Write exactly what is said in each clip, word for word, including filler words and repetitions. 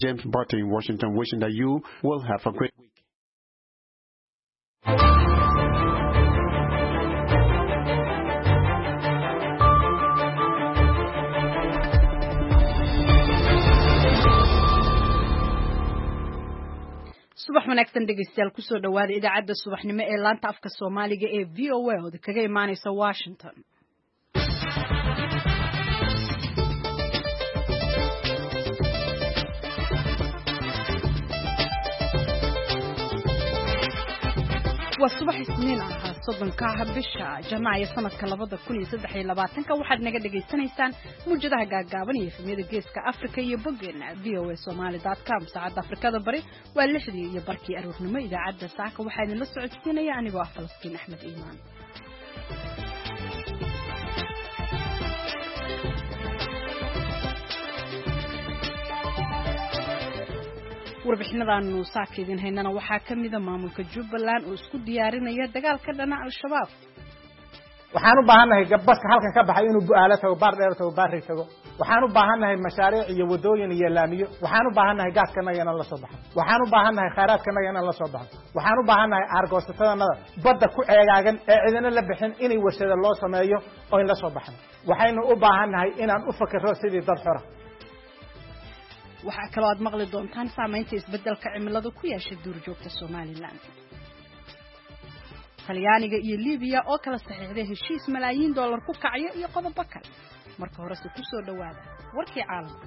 James Barton in Washington, wishing that you will have a great week. subax wanaagsan dhegeystayaal kusoo dhawaada idaacadda subaxnimo ee laanta afka Soomaaliga ee V O A oo kaga imaanaysa Washington. waa subax isniin ah soddonka bisha Janaayo sanadka labada kun iyo saddex iyo labaatanka waxaad naga dhageysanaysaan muujadaha gaagaaban iyo efemyada geeska Afrika iyo boggeena v o a somali dot com saacadda Afrikada bari waa lixdii iyo barkii aroornimo idaacadda saaka waxaa idin la socodsiinaya anigoo ah Falastiin Axmed Iimaan. warbixinadan saakidin haynana waxaa kamida maamulka Jubbaland oo isku diyaarinaya dagaalka dhinaca al-shabaab. waxaan u baahanahay gabaska halkan ka baxay inuu bu'aala tago baar dheer tago baar rig tago waxaan u baahanahay mashaariic iyo wadooyin iyo laamiyo waxaan u baahanahay gaaskana inaan la soo baxo waxaan u baahanahay khayraadkana inaan la soo baxo waxaan u baahanahay aargoosatadana badda ku ceegaagan ee cidina la bixin inay warshada loo sameeyo oo in la soo baxo waxaynu u baahanahay inaan u fakiro sidii dad xora. waxaa kaloo aad maqli doontaan saameynta isbeddelka cimilada ku yeeshay duurjoogta Soomaaliland. Talyaaniga iyo Liibiya oo kala saxiixday heshiis malaayiin dollar ku kacaya iyo qodobo kale. marka hore si ku soo dhawaada warkii caalamka.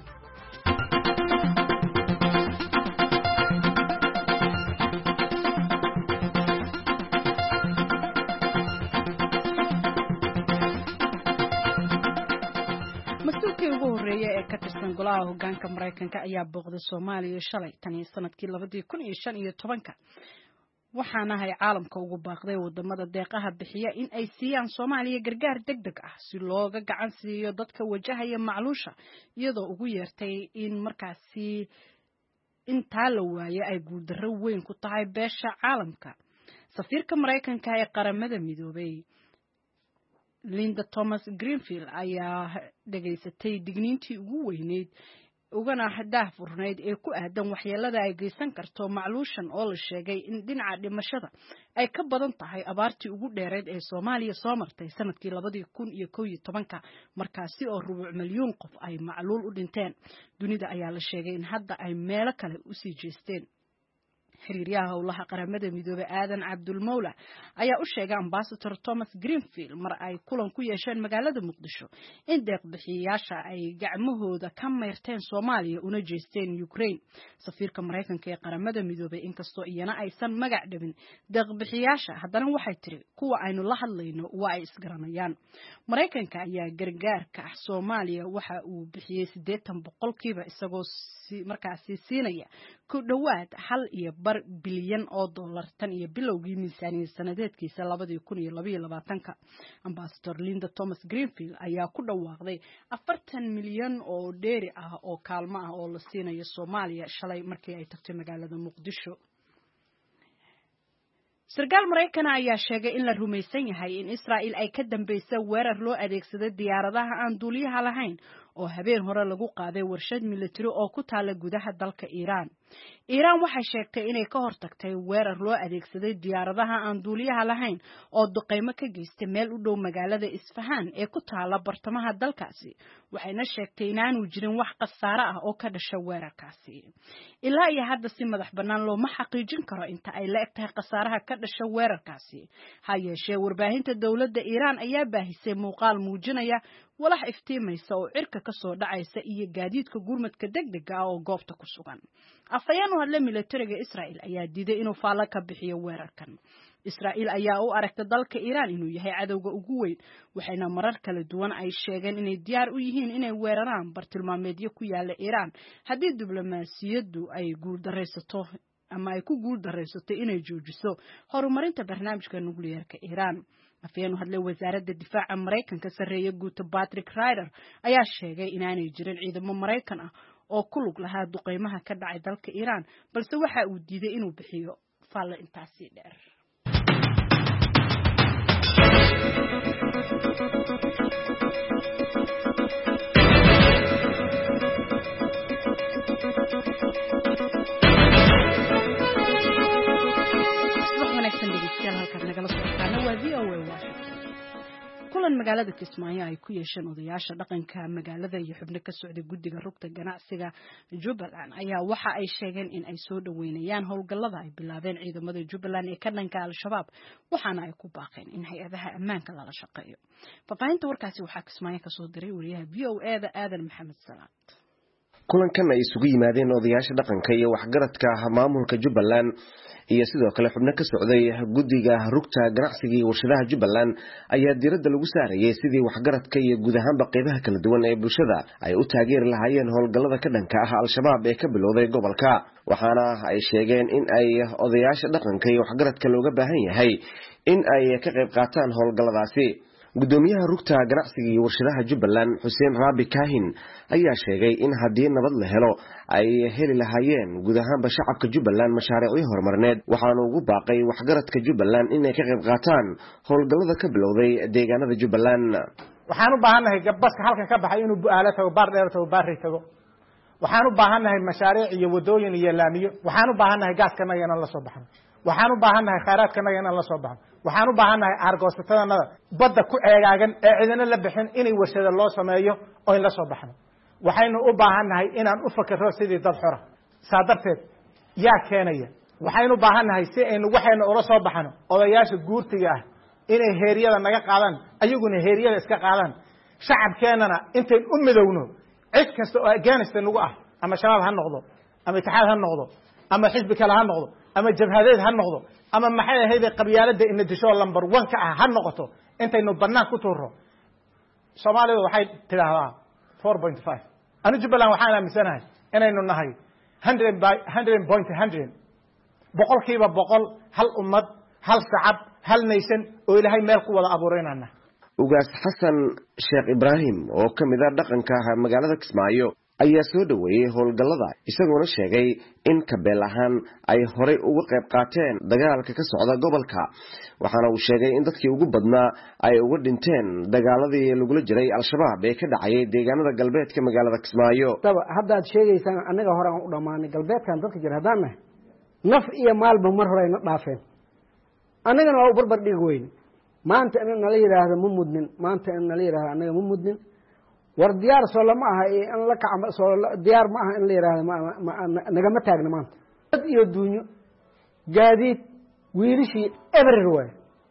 ee ka tirsan golaha hoggaanka Mareykanka ayaa booqday Soomaaliya shalay tan iyo sanadkii labada kun iyo shan iyo tobanka waxaana hay caalamka ugu baaqday wadamada deeqaha bixiya in ay siiyaan Soomaaliya gargaar degdeg ah si looga gacan siiyo dadka wajahaya macluusha iyadoo ugu yeertay in markaasi inta la waayo ay guuldarro weyn ku tahay beesha caalamka. safiirka Mareykanka ee qaramada midoobay Linda Thomas Greenfield ayaa dhageysatay digniintii ugu weyneyd ugana hadaaf furneyd ee ku aadan waxyeelada ay geysan karto macluushan oo la sheegay in dhinaca dhimashada ay ka badan tahay abaartii ugu dheereed ee Soomaaliya soo martay sanadkii labada kun iyo kow iyo tobanka markaasi oo rubuc milyan qof ay macluul u dhinteen. dunida ayaa la sheegay in hadda ay meelo kale u sii jeesteen. xiriiryaha howlaha qaramada midoobay Aadan Cabdul Mawla ayaa u sheegay Ambassador Thomas Greenfield mar ay kulan ku yeesheen magaalada Muqdisho in deeq-bixiyayaasha ay gacmahooda ka meerteen Soomaaliya una jeesteen Ukraine. safiirka Mareykanka ee qaramada midoobay inkastoo iyana aysan magac dhabin deeq-bixiyayaasha haddana waxay tiri kuwa aynu la hadlayno waa ay isgaranayaan. Mareykanka ayaa gargaarka ah Soomaaliya waxa uu bixiyay siddeetan boqolkiiba isagoo markaasi siinaya ku dhawaad hal iyo bar bilyan oo dollar tan iyo bilowgii miisaaniyad sanadeedkiisa labada kun iyo laba iyo labaatanka. Ambassador Linda Thomas Greenfield ayaa ku dhawaaqday afartan milyan oo dheeri ah oo kaalmo ah oo la siinayo Soomaaliya shalay markii ay tagtay magaalada Muqdisho. sarkaal Mareykan ayaa sheegay in la rumaysan yahay in Israa'iil ay ka dambeysay weerar loo adeegsaday diyaaradaha aan duuliyaha lahayn oo habeen hore lagu qaaday warshad military oo ku taala gudaha dalka Iiraan. Iiraan waxay sheegtay inay ka hortagtay weerar loo adeegsaday diyaaradaha aan duuliyaha lahayn oo duqeymo ka geystay meel u dhow magaalada Isfahan ee ku taala bartamaha dalkaasi. waxayna sheegtay in aanu jirin wax khasaare ah oo ka dhashay weerarkaasi. ilaa iyo hadda si madax bannaan looma xaqiijin karo inta ay la egtahay khasaaraha ka dhashay weerarkaasi. ha yeeshee warbaahinta dawladda Iiraan ayaa baahisay muuqaal muujinaya walax iftiimaysa oo cirka ka soo dhacaysa iyo gaadiidka gurmadka degdega ah oo goobta ku sugan. afayeen u hadlay militariga Israa'iil ayaa diiday inuu faalo ka bixiyo weerarkan. Israa'iil ayaa u aragtay dalka Iiraan inuu yahay cadowga ugu weyn waxayna marar kala duwan ay sheegeen inay diyaar u yihiin inay weeraraan bartilmaameedyo ku yaala Iiraan haddii diblomaasiyaddu ay guul dareysato ama ay ku guul dareysato inay joojiso horumarinta barnaamijka nukliyeerka Iiraan. afayeen u hadlay wasaaradda difaaca Mareykanka sareeya guuta Patrick Ryder ayaa sheegay inaanay jirin ciidamo Mareykan ah oo ku lug lahaa duqeymaha ka dhacay dalka Iiraan balse waxa uu diiday inuu bixiyo faalo intaasi dheer. kulan magaalada Kismaayo ay ku yeesheen odayaasha dhaqanka magaalada iyo xubno ka socda guddiga rugta ganacsiga Jubbaland ayaa waxa ay sheegeen in ay soo dhaweynayaan howlgallada ay bilaabeen ciidamada Jubbaland ee ka dhanka al-shabaab waxaana ay ku baaqeen in hay'adaha ammaanka lala shaqeeyo. Faafahinta warkaasi waxaa Kismaayo ka soo diray wariyaha V O A da Aadan Maxamed Salaad. kulankan ay isugu yimaadeen odayaasha dhaqanka iyo waxgaradka maamulka Jubbaland iyo sidoo kale xubno ka socday guddiga rugta ganacsiga iyo warshadaha Jubbaland ayaa diiradda lagu saarayay sidii waxgaradka iyo guud ahaanba qaybaha kala duwan ee bulshada ay u taageeri lahaayeen howlgallada ka dhanka ah al-shabaab ee ka bilowday gobolka waxaana ay sheegeen in ay odayaasha dhaqanka iyo waxgaradka looga baahan yahay in ay ka qayb qaataan howlgalladaasi. gudoomiyaha rugta ganacsiga iyo warshadaha Jubbaland Xuseen Raabi Kaahin ayaa sheegay in haddii nabad la helo ay heli lahaayeen guud ahaanba shacabka Jubbaland mashaariic horumarineed waxaana ugu baaqay waxgaradka Jubbaland inay ka qayb qaataan howlgallada ka bilowday deegaanada Jubbaland. waxaan u baahanahay gabaska halkan ka baxay inuu bu'aala tago baar dheer tago baar tago waxaan u baahanahay mashaariic iyo wadooyin iyo laamiyo waxaan u baahanahay gaaskana inaan la soo baxno waxaan u baahanahay khayraadkana inaan la soo baxno waxaan u baahanahay aargoosatada badda ku eegaagan ee cidina la bixin inay warshada loo sameeyo oo in la soo baxno waxaynu u baahanahay inaan u fakiro sidii dad xora saadarteed yaa keenaya waxaynu u baahanahay si aynu waxaynu ula soo baxno odayaasha guurtiga ah inay heeriyada naga qaadaan ayaguna heeriyada iska qaadaan shacabkeenana intayn u midowno cid kasta oo Afghanistan nagu ah ama shabaab ha noqdo ama itixaad ha noqdo ama xisbi kale ha noqdo ama jabhadeed ha noqdo ama maxay ahayd qabyaalada in disho number one ka ah ha noqoto intaynu banaan ku tuuro Soomaalidu waxay tiraahdaa four point five anu Jubbaland waxaan aaminsanahay inaynu nahay one hundred point one hundred boqolkiiba boqol hal ummad hal shacab hal nation oo Ilaahay meel ku wada abuureynana. ugaas Xasan Sheekh Ibrahim oo kamid ah dhaqanka magaalada Kismaayo ayaa soo dhaweeyay howlgallada isagoo sheegay in kabeel ahaan ay horey uga qayb qaateen dagaalka ka socda gobolka waxaana uu sheegay in dadkii ugu badnaa ay uga dhinteen dagaaladii lagu jiray al-shabaab ee ka dhacay deegaanada galbeedka magaalada Kismaayo. hadda aad sheegaysaan anaga hore aan u dhamaanay galbeedkan dadka jira hadana naf iyo maalba mar hore ayna dhaafeen anagana waa u barbar dhig weyn maanta in la yiraahdo ma mudnin maanta in la yiraahdo anaga ma mudnin war diyaar soo lama aha in la kacmo soo diyaar ma aha in la yiraahdo naga ma taagna maanta dad iyo duunyo gaadiid wiilishi everywhere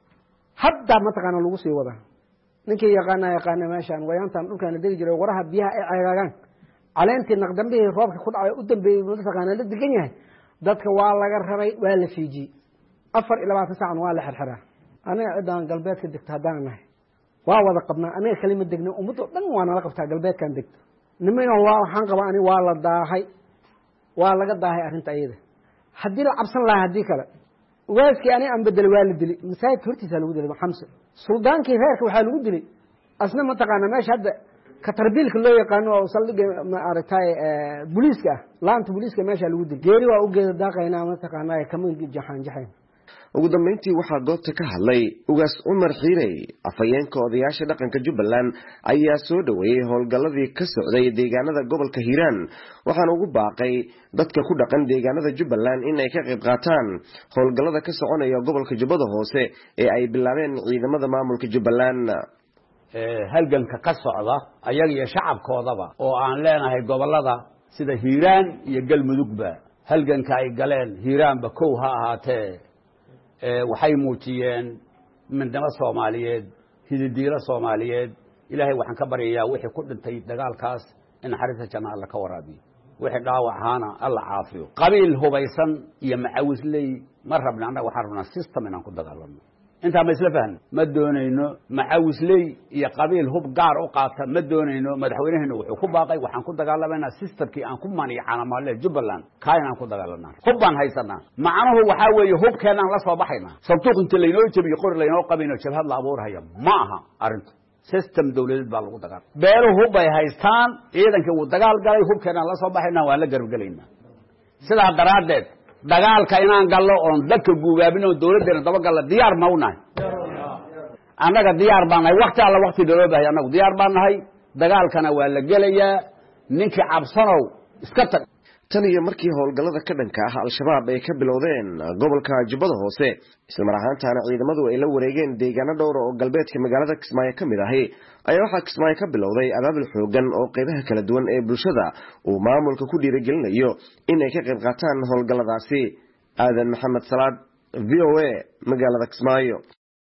hadda ma taqaan lagu sii wada ninkii yaqaan yaqaan meeshan wayantan dhulkan degi jiray waraha biyaha ay ceegaagan caleentii naqdambihii roobka ku dhacay u dambeeyay ma taqaan la degan yahay dadka waa laga raray waa la fiiji afar iyo labaatan saac waa la xirxiraa aniga ciidan galbeedka degta hadaan nahay waa wada qabnaa aniga kalima degna ummadda dhan waa nala qabtaa galbeedkan degto nimana waa waxaan qabaa ani waa la daahay waa laga daahay arinta ayada hadii la cabsan lahaa hadii kale waaskii ani aan bedel waa la dilay masaajid hortiisa lagu dilay xamse suldaankii reerka waxa lagu dilay asna ma taqaana meesha hadda ka tarbiilka loo yaqaan oo saldhiga ma aragtay booliiska laanta booliiska meesha lagu dilay geeri waa u geeda daaqayna ma taqaana kama jaxaan jaxaan. ugu dambeyntii waxaa goobta ka hadlay ugaas Umar Xiirey afayeenka odayaasha dhaqanka Jubbaland ayaa soo dhaweeyay howlgalladii ka socday deegaanada gobolka Hiiraan waxaana ugu baaqay dadka ku dhaqan deegaanada Jubbaland in ay ka qayb qaataan howlgallada ka soconaya gobolka Jubbada Hoose ee ay bilaabeen ciidamada maamulka Jubbaland. ee halganka ka socda ayaga iyo shacabkoodaba oo aan leenahay gobolada sida Hiiraan iyo Galmudugba halganka ay galeen Hiiraanba kow ha ahaatee waxay muujiyeen midnimo Soomaaliyeed hididiilo Soomaaliyeed ilaahay waxaan ka baryayaa wixii ku dhintay dagaalkaas in xariirta janna Allah ka waraabiyo wixii dhaawac ahaana Allah caafiyo qabiil hubaysan iyo macawisley ma rabna anaga waxaan rabnaa system inaan ku dagaalano inta ma isla fahmin ma doonayno macawisley iyo qabiil hub gaar u qaata ma doonayno madaxweynaheena wuxuu ku baaqay waxaan ku dagaalamayna systemkii aan ku maaniyo calaamale Jubbaland kaayaan ku dagaalanaa hub baan haysanaa macnaheedu waxa weeye hubkeenan la soo baxayna santuuq inta leeynoo jabiyo qor leeynoo qabino jabhad la abuuraya ma aha arinta system dawladeed baa lagu dagaal beelo hub ay haystaan ciidanka uu dagaal galay hubkeenan la soo baxayna waa la gargalayna sidaa daraadeed dagaalka inaan gallo oon dadka guubaabino dawladdeena daba galla diyaar ma u nahay annaga diyaar baan nahay waqti alla waqti dawlad baa annagu diyaar baan nahay dagaalkana waa la gelayaa ninkii cabsanow iska tag tan iyo markii howlgallada ka dhanka ah al-shabaab ay ka bilowdeen gobolka Jubbada Hoose isla mar ahaantaana ciidamadu ay la wareegeen deegaano dhowr oo galbeedka magaalada Kismaayo ka mid ahi ayaa waxaa Kismaayo ka bilowday abaabul xoogan oo qaybaha kala duwan ee bulshada uu maamulka ku dhiirigelinayo in ay ka qayb qaataan howlgalladaasi. Aadan Maxamed Salaad, V O A, magaalada Kismaayo.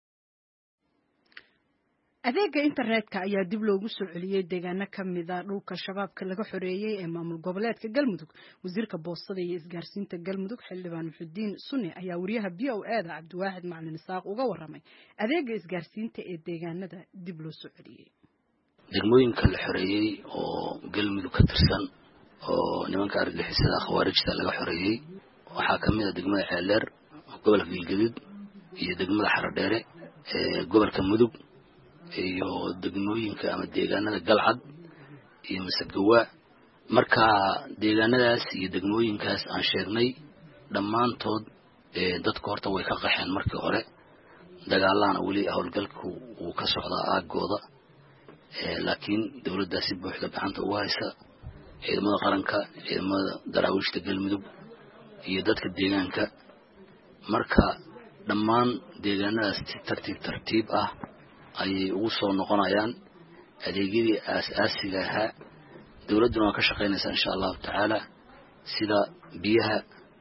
adeega internetka ayaa dib loogu soo celiyay deegaano ka mid ah dhulka shabaabka laga xoreeyay ee maamul goboleedka Galmudug. Wasiirka Boostada iyo Isgaarsiinta Galmudug Xildhibaan Muxudiin Sunni ayaa wariyaha V O A da Cabdiwaaxid Macalin Isaaq uga waramay adeega isgaarsiinta ee deegaanada dib loo soo celiyay. degmooyinka la xoreeyay oo Galmudug ka tirsan oo nimanka argagixisada khawaarijta laga xoreeyay waxaa kamid ah degmada Xeeler gobolka Galgaduud iyo degmada Xaradheere ee gobolka Mudug iyo degmooyinka ama deegaanada Galcad iyo Masagawa. marka deegaanadaas iyo degmooyinkaas aan sheegnay dhammaantood ee dadka horta way ka qaxeen markii hore dagaalana wali howlgalku uu ka socdaa aagooda ee laakiin dawladda si buuxda gacanta ugu haysa ciidamada qaranka ciidamada daraawiishta Galmudug iyo dadka deegaanka. marka dhammaan deegaanadaas si tartiib tartiib ah ayay ugu soo noqonayaan adeegyadii aasaasiga ahaa. dawladuna waa ka shaqaynaysaa insha Allah tacaala sida biyaha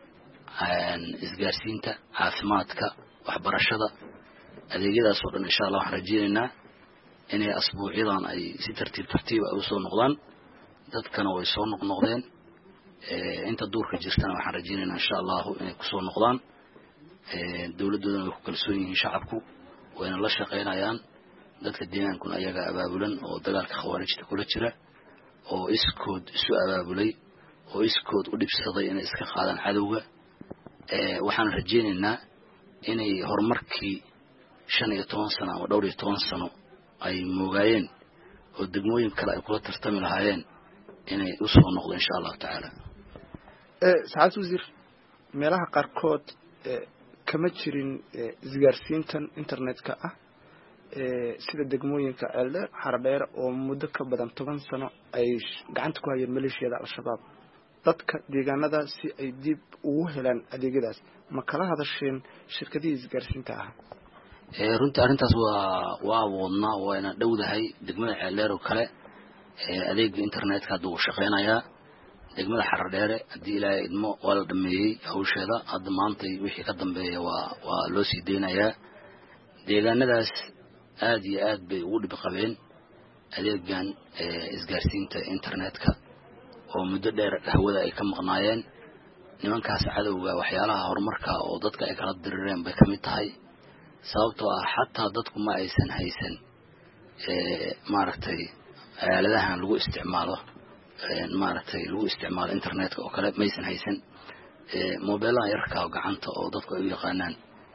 isgaarsiinta caafimaadka waxbarashada adeegyadaas oo dhan insha Allah waxaan rajaynaynaa inay asbuucyadan ay si tartiib tartiib ah u soo noqdaan dadkana way soo noqnoqdeen inta duurka jirtana waxaan rajaynaynaa insha Allah inay ku soo noqdaan dawladuna way ku kalsoon yihiin shacabku wayna la shaqaynayaan dadka deegaankuna ayaga abaabulan oo dagaalka khawaarijta kula jira oo iskood isu abaabulay oo iskood u dhibsaday inay iska qaadaan cadowga. ee waxaan rajaynaynaa inay horumarkii shan iyo toban sano ama dhowr iyo toban sano ay moogayeen oo degmooyin kale ay kula tartami lahaayeen inay u soo noqdo insha Allah tacaala. ee saacad wasiir meelaha qaarkood kama jirin isgaarsiintan internetka ah ee sida degmooyinka Ceeldheer Xaradheer oo muddo ka badan toban sano ay gacanta ku hayeen maleeshiyada al-shabaab. dadka deegaanada si ay dib ugu helaan adeegyadaas ma kala hadasheen shirkadii isgaarsiinta ah? ee runtii arintaas waa waa wadna waana dhowdahay degmada Ceeldheer oo kale ee adeega internetka hadda uu shaqeynayaa. degmada Xaradheer hadii ilaahay idmo waa la dhameeyay hawsheeda hadda maanta wixii ka dambeeya waa waa loo sii deynayaa. deegaanadaas aad iyo aad bay ugu dhib qabeen adeegan isgaarsiinta internetka oo muddo dheer hawada ay ka maqnaayeen. nimankaas cadowga waxyaalaha horumarka oo dadka ay kala dirireen bay kamid tahay sababtoo ah xataa dadku ma aysan haysan ee maaragtay aaladahan lagu isticmaalo ee maaragtay lagu isticmaalo internetka oo kale ma aysan haysan ee mobilaha yarka oo gacanta oo dadku ay u yaqaanaan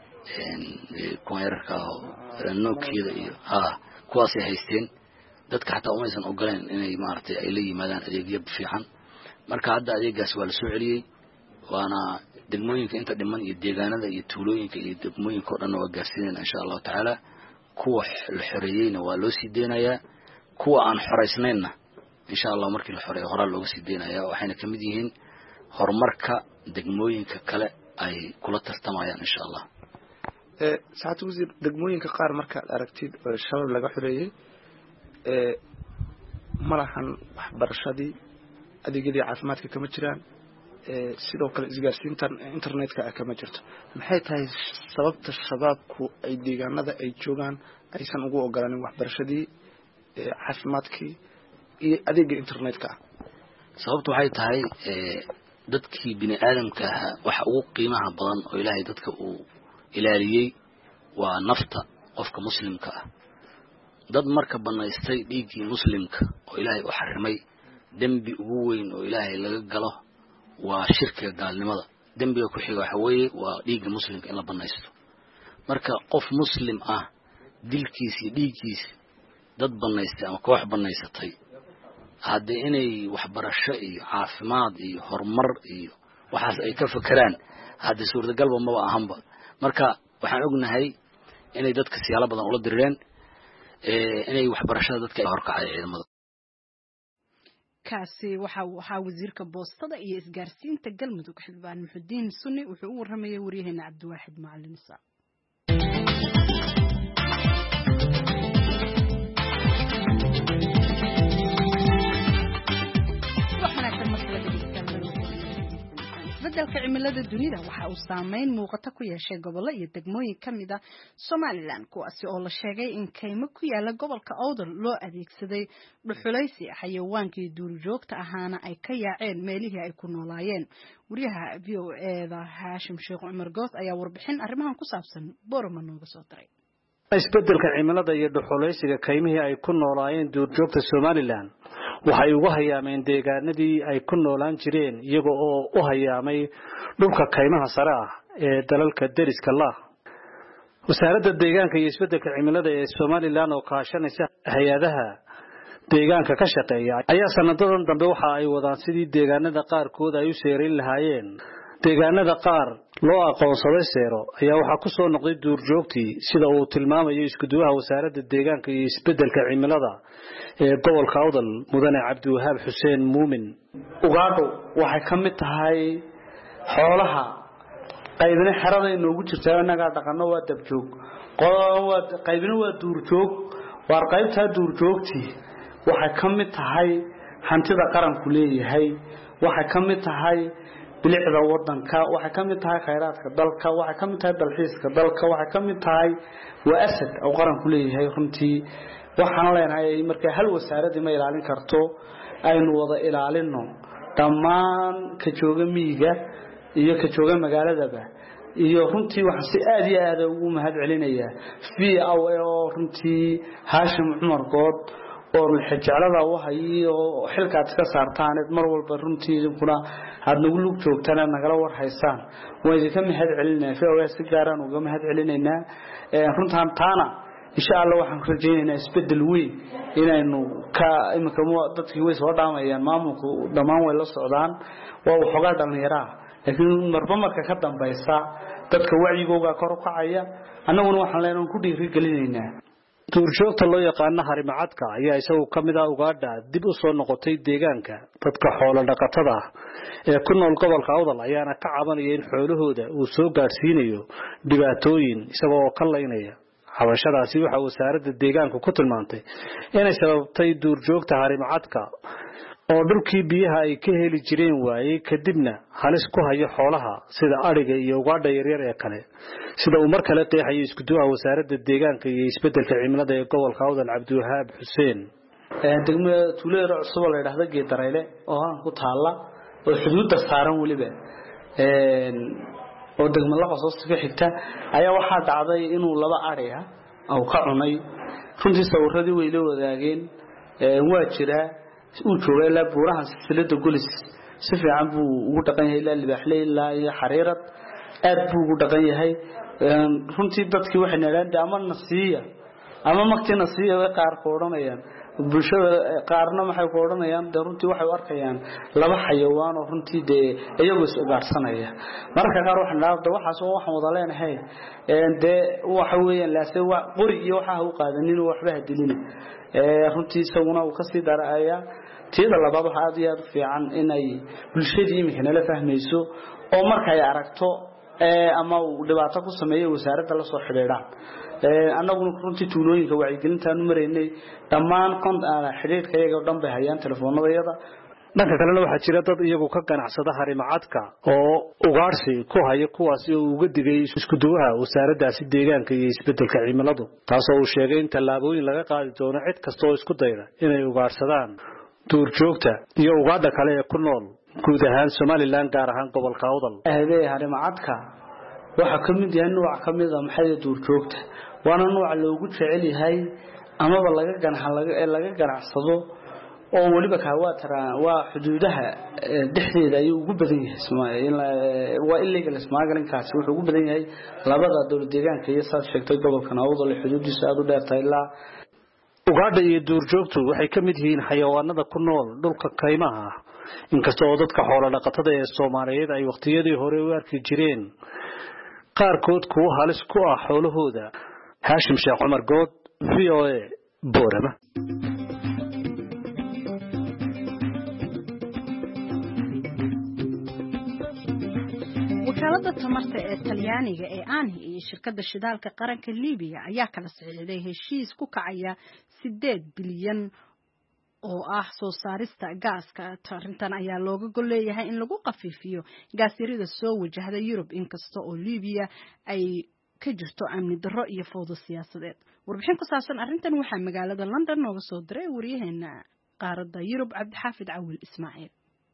ee kuwa yarka oo Nokia iyo ha kuwaas ay haysteen dadka xataa uma aysan ogoleen inay maaragtay ay la yimaadaan adeegyo fiican. marka hadda adeegaas waa la soo celiyay waana degmooyinka inta dhiman iyo deegaanada iyo tuulooyinka iyo degmooyinka oo dhan waa gaarsiinayna insha Allah tacaala. kuwa la xoreeyayna waa loo sii deynayaa kuwa aan xoreysnaynna insha Allah markii la xoreeyo hore looga sii deynayaa waxayna kamid yihiin horumarka degmooyinka kale ay kula tartamayaan insha Allah. ee saacad wasiir degmooyinka qaar marka aragtid oo shabaab laga xoreeyay ee malahan waxbarashadii adeegyadii caafimaadka kama jiraan ee sidoo kale isgaarsiintan internetka kama jirto. maxay tahay sababta shabaabku ay deegaanada ay joogaan aysan ugu ogolaanin waxbarashadii ee caafimaadkii iyo adeega internetka? sababtu waxay tahay ee dadkii bini aadamka waxa ugu qiimaha badan oo Ilaahay dadka uu ilaaliyay waa nafta qofka muslimka ah. dad marka banaystay dhiigii muslimka oo Ilaahay u xarimay dambi ugu weyn oo Ilaahay laga galo waa shirkiga gaalnimada. dambiga ku xiga waxa weeye waa dhiigga muslimka in la banaysto. marka qof muslim ah dilkiisa dhiiggiisa dad banaystay ama koox banaysatay hadda inay waxbarasho iyo caafimaad iyo horumar iyo waxaas ay ka fakaraan hadda suurtagalba ma ahanba. marka waxaan ognahay inay dadka siyaalo badan ula dirireen ee inay waxbarashada dadka horkacay ciidamada. kaasi waxa uu ahaa wasiirka boostada iyo isgaarsiinta galmudug xildhibaan Muxudiin Sunni wuxuu u warramayay wariyaheena Cabdiwaaxid Macalin Isa isbeddelka cimilada dunida waxa uu saameyn muuqata ku yeeshay gobollo iyo degmooyin ka mid ah Somaliland kuwaasi oo la sheegay in kaymo ku yaala gobolka Awdal loo adeegsaday dhuxulaysi xayawaankii duurjoogta ahaana ay ka yaaceen meelihii ay ku noolaayeen wariyaha V O A da Haashim Sheekh Umar Goos ayaa warbixin arrimahan ku saabsan Boorama nooga soo diray isbeddelka cimilada iyo dhuxulaysiga kaymihii ay ku noolaayeen duurjoogta Somaliland waxay ugu hayaameen deegaanadii ay ku noolaan jireen iyaga oo u hayaamay dhulka kaymaha sare ah ee dalalka deriska la wasaaradda deegaanka iyo isbeddelka cimilada ee Somaliland oo kaashanaysa hay'adaha deegaanka ka shaqeeya ayaa sanadadan dambe waxa ay wadaan sidii deegaanada qaarkood ay u seerin lahaayeen deegaanada qaar loo aqoonsaday seero ayaa waxa ku soo noqday duurjoogtii sida uu tilmaamayo isku duwaha wasaaradda deegaanka iyo isbeddelka cimilada ee gobolka Awdal mudane Cabdiwahaab Xuseen Muumin ugaadho waxay ka mid tahay xoolaha qaybina xarada inoogu jirta anaga dhaqano waa dabjoog qodobada qaybina waa duurjoog waa qaybta duurjoogtii waxay ka mid tahay hantida qaranku leeyahay waxay ka mid tahay bilicda wadanka waxay ka mid tahay khayraadka dalka waxay ka mid tahay dalxiiska dalka waxay ka mid tahay waa asad oo qaranku leeyahay runtii waxaan leenahay markay hal wasaaradii ma ilaalin karto aynu wada ilaalino dhammaan ka jooga miyiga iyo ka jooga magaaladaba iyo runtii waxaan si aad iyo aad ugu mahad celinayaa V O A oo runtii Haashim Umar Good oo xijaalada wahay oo xilkaad ka saartaan mar walba runtii kuna had nagu lug joogtana nagala war haysaan way idinka mahad celinaa V O A si gaar ah uga mahad celinayna runtaan taana insha Allah waxaan rajaynaynaa isbedel weyn inaynu ka imika dadkii way soo dhaamayaan maamulku dhamaan way la socdaan waa waxoogaa dhalinyaro laakiin marba marka ka dambaysa dadka wacigooga kor u kacaya annaguna waxaan leenahay ku dhiirigelinaynaa duurjoogta loo yaqaan harimacadka ayaa isagu kamid ah ugaadha dib u soo noqotay deegaanka dadka xoolo dhaqatada ah ee ku nool gobolka Awdal ayaana ka cabanaya in xoolahooda uu soo gaarsiinayo dhibaatooyin isagoo ka laynaya xabashadaasi waxa wasaaradda deegaanka ku tilmaantay inay sababtay duurjoogta harimacadka oo dhulkii biyaha ay ka heli jireen waayay kadibna halis ku hayo xoolaha sida ariga iyo ugaadha yaryar ee kale sida uu mar kale qeexay isku duwaha wasaaradda deegaanka iyo isbeddelka cimilada ee gobolka Awdal Cabdiwahaab Xuseen ee degmada Tuuleero cusub la yiraahdo Geedareyle oo aan ku taala oo xuduudda saaran waliba ee oo degmada la qosoo si xigta ayaa waxa dhacday inuu laba ari ah oo ka cunay runtii sawirradii way la wadaageen ee waa jira uu joogay la buuraha silsilada gulis si fiican buu ugu dhaqan yahay ilaa libaxley ilaa iyo xariirad aad buu ugu dhaqan yahay runtii dadkii waxay naalaan ama nasiiya ama magtii nasiiya way qaar koodhanayaan bulshada qaarna waxay koodhanayaan runtii waxay u arkayaan laba xayawaan oo runtii de iyagu is ugaarsanaya marka qaar waxaan leeyahay waxaas oo waxaan wada leenahay de waxa weeyaan laasay waa qori iyo waxa uu qaadanin waxba hadilin ee runtii isaguna uu ka sii daraya tiida labaad waxa aad iyo aad u fiican inay bulshadii imika nala fahmayso oo marka ay aragto ee ama uu dhibaato ku sameeyo wasaaradda la soo xidhiidhaan ee anaguna runtii tuulooyinka wacyigelinta aanu mareynay dhammaan qond aan xidhiidhka iyaga oo dhan bay hayaan telefoonadayada dhanka kalena waxaa jira dad iyagu ka ganacsada harimacadka oo ugaarsi ku haya kuwaas oo uga digay isku duwaha wasaaraddaasi deegaanka iyo isbeddelka cimiladu taasoo uu sheegay in tallaabooyin laga qaadi doono cid kasta oo isku dayda inay ugaarsadaan duurjoogta iyo ugaadha kale ee ku nool guud ahaan Somaliland gaar ahaan gobolka Awdal ee harimacadka waxa kamid yahay nooc kamid ah maxay duurjoogta waana nooc loogu jecel yahay ama laga ganax laga laga ganacsado oo waliba ka waa tara waa xuduudaha dhexdeeda ay ugu badan yahay waa illegal smuggling kaas wuxuu ugu badan yahay labada dowlad deegaanka iyo saad sheegtay gobolka Awdal xuduudiisa aad u dheertay ilaa ugaadha iyo duurjoogtu waxay ka mid yihiin xayawaanada ku nool dhulka kaymaha inkastoo dadka xoolo dhaqatada ee Soomaaliyeed ay waqtiyadii hore u arki jireen qaarkood kuwa halis ku ah xoolahooda Haashim Sheekh Umar Good V O A Boorama wakaalada tamarta ee Talyaaniga ee Anhi iyo shirkadda shidaalka qaranka Liibiya ayaa kala saxiixday heshiis ku kacaya sideed bilyan oo ah soo saarista gaaska. Arrintan ayaa looga gol leeyahay in lagu qafiifiyo gaasirida soo wajahda Yurub inkasta oo Liibiya ay ka jirto amni darro iyo fowdo siyaasadeed. Warbixin ku saabsan arrintan waxaa magaalada London nooga soo diray wariyaheena qaaradda Yurub Cabdixaafid Cawil Ismaaciil.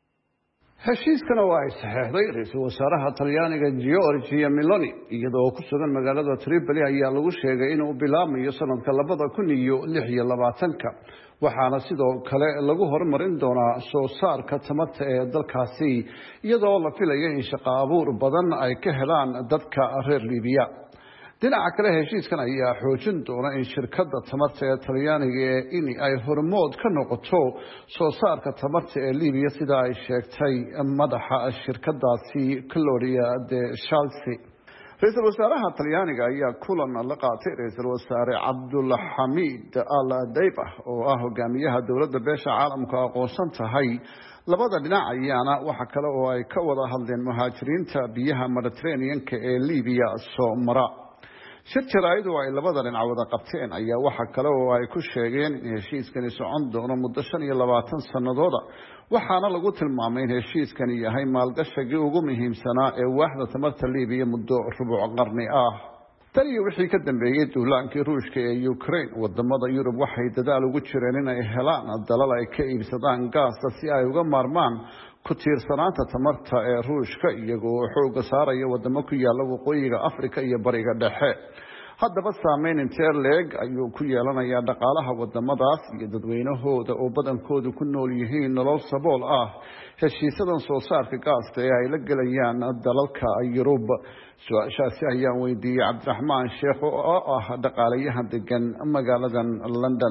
heshiiskana waa ay saxeexday ra-iisul wasaaraha Talyaaniga Giorgia Meloni iyadoo ku sugan magaalada Tripoli ayaa lagu sheegay inuu bilaamayo sanadka labada kun iyo lix iyo labaatanka waxaana sidoo kale lagu horumarin doonaa soo saarka tamarta ee dalkaasi iyadoo la filayo in shaqo abuur badan ay ka helaan dadka reer Liibiya. dhinaca kale heshiiskan ayaa xoojin doona in shirkadda tamarta ee Talyaaniga ee in ay hormood ka noqoto soo saarka tamarta ee Liibiya sida ay sheegtay madaxa shirkadaasi Gloria de Chalsi. ra-iisul wasaaraha Talyaaniga ayaa kulan la qaatay ra-iisul wasaare Cabdulhamid Al Dayba oo ah hogaamiyaha dowladda beesha caalamka aqoonsan tahay. labada dhinac ayaana waxa kale oo ay ka wada hadleen muhaajiriinta biyaha Mediterranean-ka ee Liibiya soo mara. shir jaraa'id oo ay labada dhinac wada qabteen ayaa waxa kale oo ay ku sheegeen in heshiiskani socon doono muddo shan iyo labaatan sanadooda waxaana lagu tilmaamay in heshiiskani yahay maalgashigii ugu muhiimsanaa ee waaxda tamarta Liibiya muddo rubuc qarni ah. tan iyo wixii ka dambeeyay duulaankii Ruushka ee Ukraine wadamada Yurub waxay dadaal ugu jireen in ay helaan dalal ay ka iibsadaan gaasta si ay uga maarmaan ku tiirsanaanta tamarta ee Ruushka iyagoo xooga saaraya wadamo ku yaala waqooyiga Afrika iyo bariga dhexe. haddaba saameyn intee leeg ayuu ku yeelanayaa dhaqaalaha wadamadaas iyo dadweynahooda oo badankoodu ku nool yihiin nolol sabool ah heshiisadan soo saarka gaasta ee ay la gelayaan dalalka Yurub? su-aashaasi ayaan weydiiyey Cabdiraxmaan Sheekh oo ah dhaqaalayahan degan magaaladan London.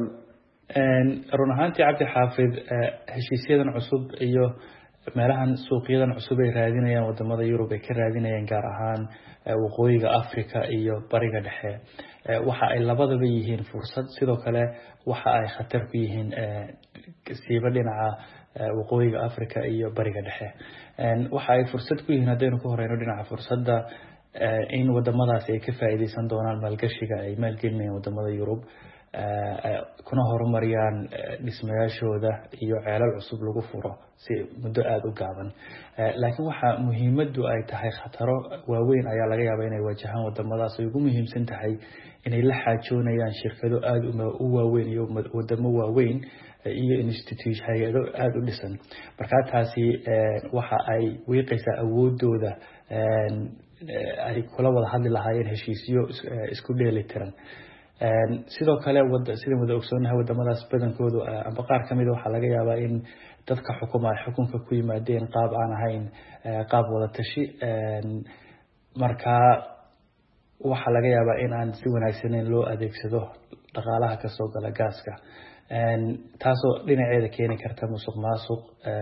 run ahaantii Cabdixaafid heshiisyadan cusub iyo meelahan suuqyadan cusub ay raadinayaan wadamada Yurub ay ka raadinayaan gaar ahaan waqooyiga Afrika iyo bariga dhexe waxa ay labadaba yihiin fursad sidoo kale waxa ay khatar ku yihiin siiba dhinaca waqooyiga Afrika iyo bariga dhexe waxa ay fursad ku yihiin hadaynu ku horeyno dhinaca fursadda in wadamadaas ay ka faa'iideysan doonaan maalgashiga ay maalgelinayaan wadamada Yurub kuna horumariyaan dhismayaashooda iyo ceelal cusub lagu furo si muddo aad u gaaban. laakiin waxa muhiimadu ay tahay khataro waaweyn ayaa laga yaabaa inay wajahaan wadamadaas ay ugu muhiimsan tahay inay la xaajoonayaan shirkado aad u waaweyn iyo wadamo waaweyn iyo institute hay'ado aad u dhisan. marka taasi waxa ay wiiqaysaa awoodooda ay kula wada hadli lahaayeen heshiisyo isku dheelitiran. sidoo kale sida wada ogsoonahay wadamadaas badankoodu amba qaar kamid waxa laga yaabaa in dadka xukuma ay xukunka ku yimaadeen qaab aan ahayn qaab wada tashi marka waxa laga yaabaa in aan si wanaagsan loo adeegsado dhaqaalaha ka soo gala gaaska taasoo dhinaceeda keeni karta musuqmaasuq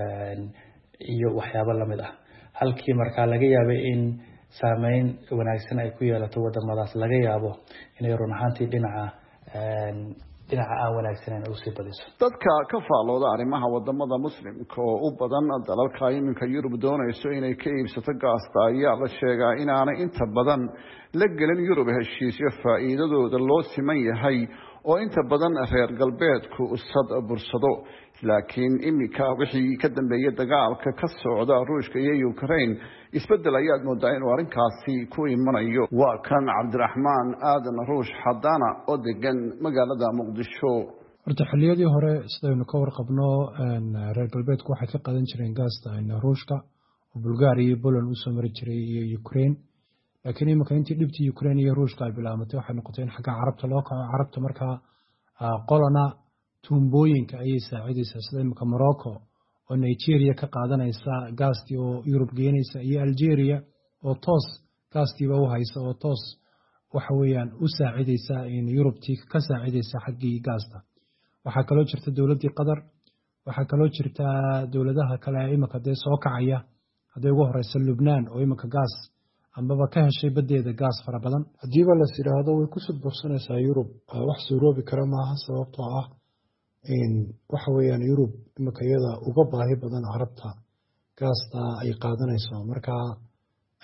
iyo waxyaabo lamid ah. halkii marka laga yaabay in saameyn wanaagsan ay ku yeelato wadamadaas laga yaabo inay run ahaantii dhinaca dhinaca aan wanaagsaneyn u sii badiso. dadka ka faalooda arrimaha wadamada muslimka oo u badan dalalka iminka Yurub doonayso inay ka iibsato gaasta ayaa la sheegaa inaanay inta badan la gelin Yurub heshiisyo faa'iidadooda loo siman yahay oo inta badan reer galbeedku usad bursado. laakiin imika wixii ka dambeeyay dagaalka ka socda Ruushka iyo Ukraine isbedel ayaa moodaa inuu arrinkaasi ku imanayo. waa kan Cabdiraxmaan Aadan Ruush Xadana oo degan magaalada Muqdisho. horta xilliyadii hore sidaynu ka warqabno reer galbeedku waxay ka qadan jireen gaasta Ruushka oo Bulgaariya iyo Poland u soo mari jiray iyo Ukraine. laakiin imika intii dhibtii Ukraine iyo Ruushka ay bilaabatay waxay noqotay in xagga Carabta loo kaco. Carabta markaa qolana tuumbooyinka ayay saacidaysaa sida imika Morocco oo Nigeria ka qaadanaysa gaastii oo Yurub geenaysa iyo Algeria oo toos gaastiiba u haysa oo toos waxa weeyaan u saacidaysa in Yurubtii ka saacidaysa xaggii gaasta. waxaa kaloo jirta dawladii Qatar waxaa kaloo jirta dawladaha kale imika dee soo kacaya haday ugu horeysa Lebanon oo imika gaas ambaba ka heshay badeeda gaas fara badan. hadiiba la siraado way ku sudbursanaysaa Yurub wax suuroobi kara maaha sababtoo ah in waxa weeyaan Yurub imika iyada uga baahi badan Carabta gaasta ay qaadanayso marka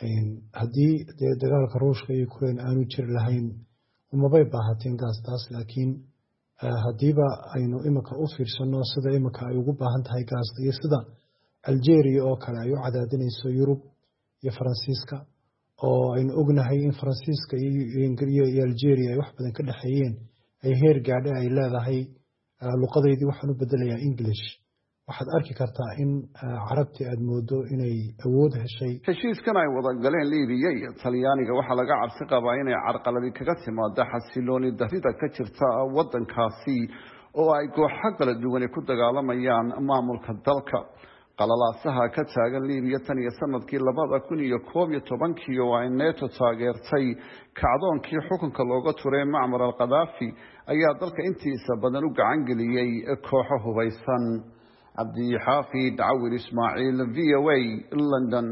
haddii dee dagaalka ruushka iyo ukraine aanu jiri lahayn umabay baahateen gaastaas laakiin haddiiba aynu iminka u fiirsano sida iminka ay ugu baahan tahay gaasta iyo sida algeria oo kale ay u cadaadinayso yurub iyo faransiiska oo aynu ognahay in faransiiska iyo algeria ay wax badan ka dhexeeyeen ay heer gaadhe ay leedahay luqadeydii waxaan u bedelayaa english waxaad arki kartaa in carabtii aad moodo inay awood heshay heshiiskan ay wada galeen liibiya iyo talyaaniga waxaa laga cabsi qabaa inay carqaladi kaga timaado xasilooni darrida ka jirta waddankaasi oo ay kooxo kala duwan ku dagaalamayaan maamulka dalka qalalaasaha ka taagan liibiya tan iyo sanadkii labada kun iyo koob iyo tobankii oo ay neto taageertay kacdoonkii xukunka looga turay macmar al khadaafi ayaa dalka intiisa badan u gacan geliyey kooxo hubaysan cabdixaafid cawil ismaaciil v o a london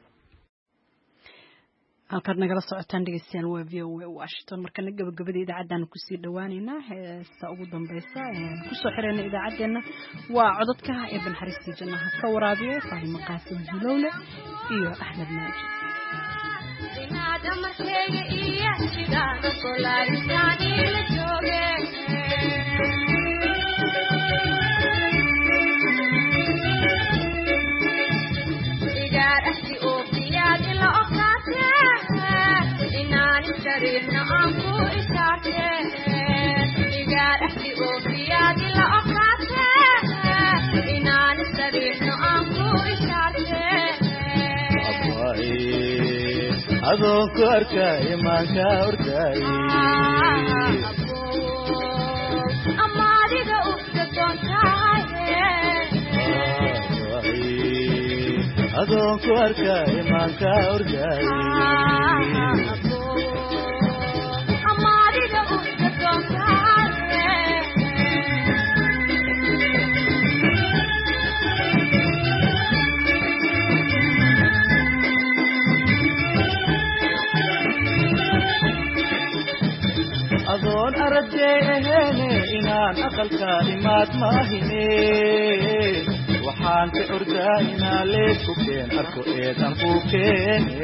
halkaad nagala socotaan dhegeystayaal waa v o a washington markana gabagabada idaacaddaanu kusii dhawaaneynaa heesta ugu dambeysa kusoo xireyna idaacaddeenna waa codadka ee banxariistii jannaha ka waraabiya faahimo qaasim hilowle iyo axmed naaji Sarina anku isarte igar ahli ofiyadi la aqate inan sarina anku isarte abwai adon ku arkay imanka urday amadiga ufta tontahay abwai adon ku arkay imanka urday adoon aragay ahene inaan aqalka imaad maahine waxaan ka ordaa inaan leesku keen arko eedan ku keene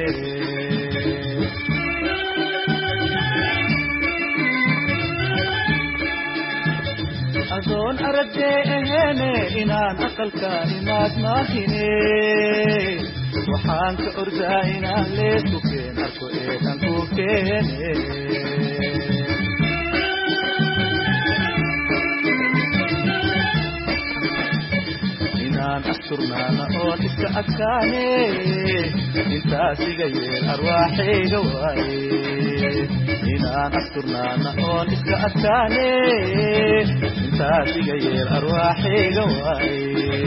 adoon aragay ahene inaan aqalka imaad maahine waxaan ka ordaa inaan leesku keen arko eedan ku keene asturnaana oon iska adkaane intaas iga yeel arwaaxayga waaye inaan asturnaana oon iska adkaane intaas iga yeel arwaaxayga waaye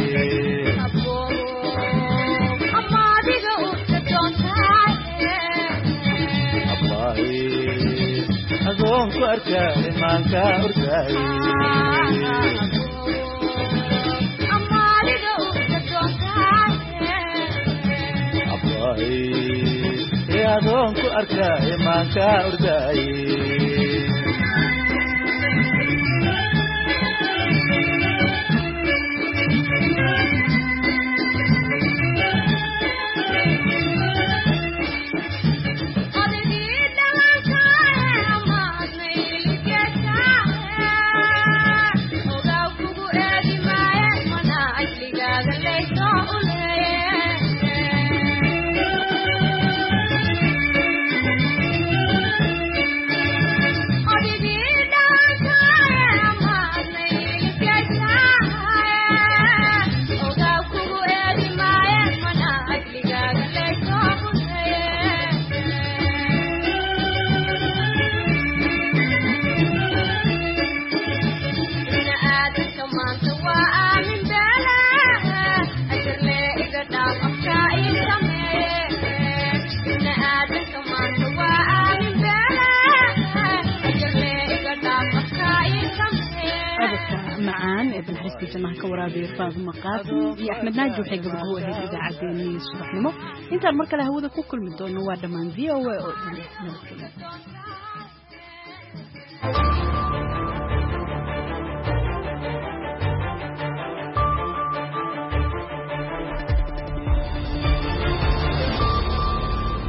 abbaahi adoon ku arkaa imaanka ordaaye adoon ku arkaa imaanka ordaaye faahimo qaasim iyo axmed naaji waxay gabagabo ahayd idaacaddeenii subaxnimo intaan mar kale hawada ku kulmi doono waa dhammaan v o a oo dhan